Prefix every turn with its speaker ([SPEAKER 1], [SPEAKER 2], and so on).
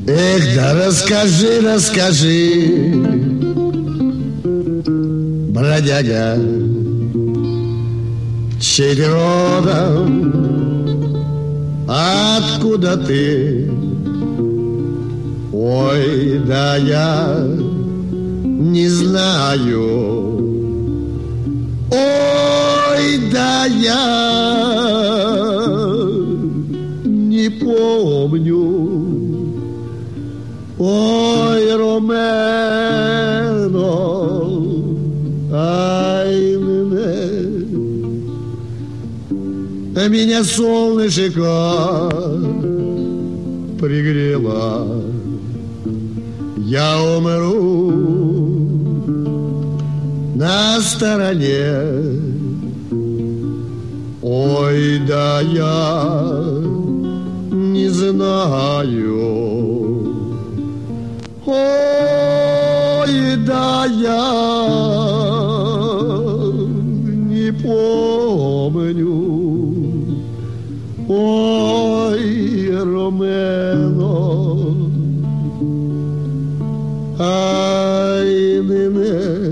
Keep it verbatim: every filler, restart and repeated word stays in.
[SPEAKER 1] Эх, да расскажи, расскажи, бродяга, чей ты родом, откуда ты? Ой, да я не знаю. Ой, да я не помню. Ой, Ромено, ай, мне, меня солнышко пригрело. Я умру на стороне. Ой, да я не знаю. Ой, да я не помню. Ой, Ромено, ай, мне.